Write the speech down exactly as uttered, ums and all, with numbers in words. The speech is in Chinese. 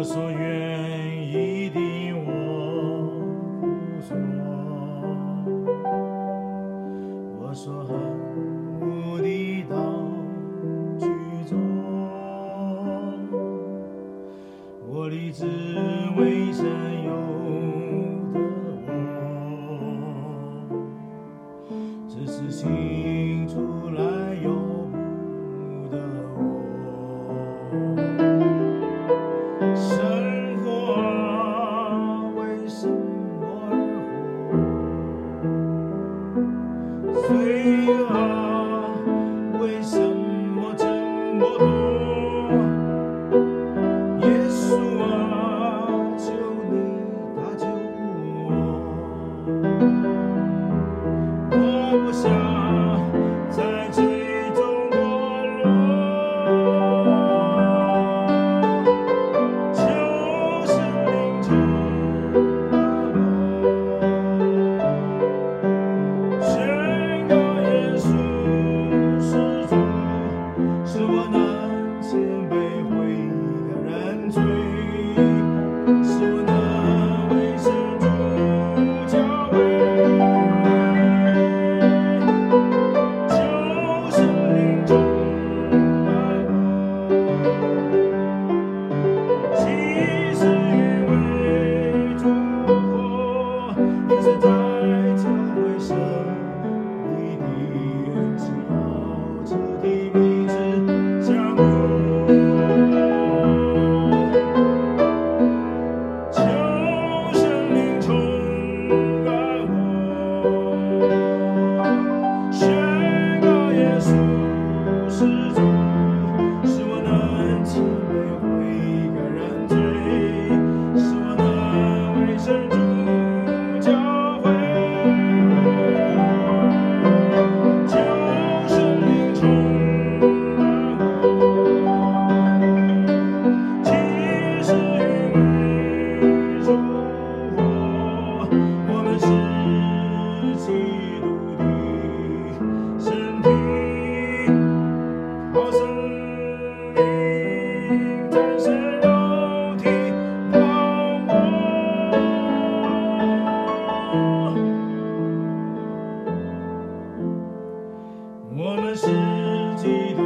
所愿意的我不做，我所恨恶的道去做，我立志为神有的我，只是心出来有不得我。生活啊，为什么而活？罪恶啊，为什么这么多？耶稣啊，求你搭救我，我不想在罪中堕落。求圣灵充满我，宣告耶稣是主，使我能谦卑悔改认罪，使我能为神主教会。求圣灵充满我，其实因为主火，一直在教会生你的恩赐，要彻底彼此相顾。求圣灵充满我，宣告耶稣是主，使我能谦卑悔改认罪，使我能为神主教会。求圣灵充满我，其实因为主火，我们是基督的身体，好生命战胜肉体，帮我。我们是基督